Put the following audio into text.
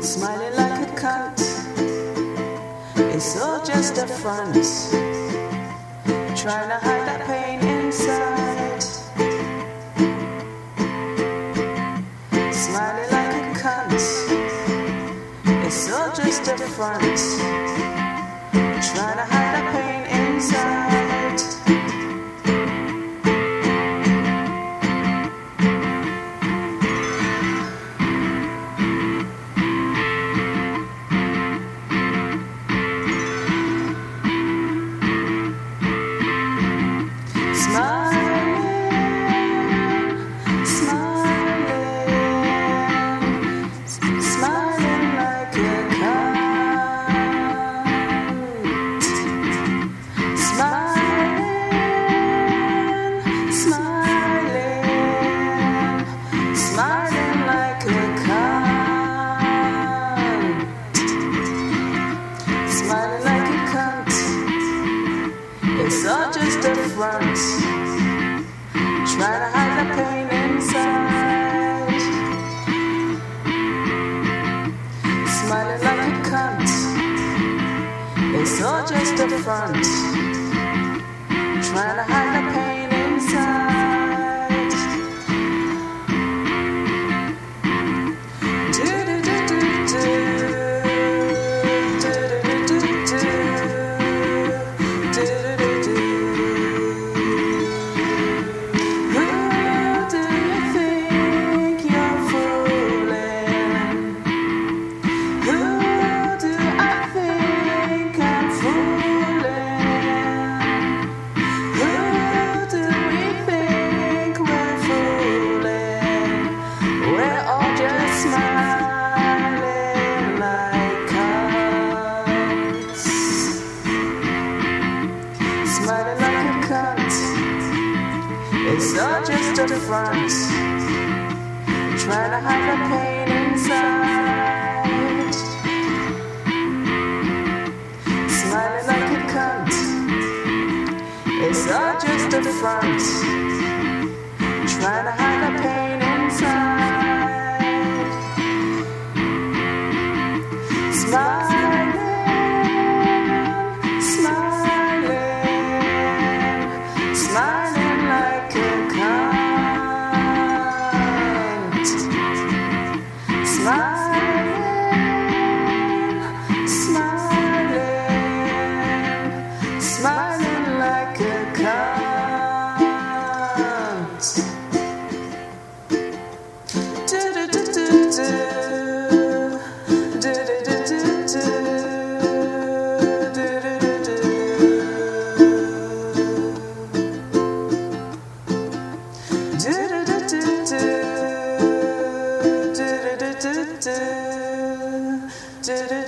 Smiling like a cunt, it's all just a front. Trying to hide that pain inside. Smiling like a cunt, it's all just a front. Trying to hide that pain inside. It's all just a front, trying to hide the pain inside. Smiling like a cunt, it's all just a front, trying to hide the pain inside. Smiling like a cunt, it's all just a front, trying to hide the pain inside. Smiling like a cunt, it's all just a front, trying to hide the pain inside. Smiling, smiling like a cunt. Smiling, smiling like a cunt. Do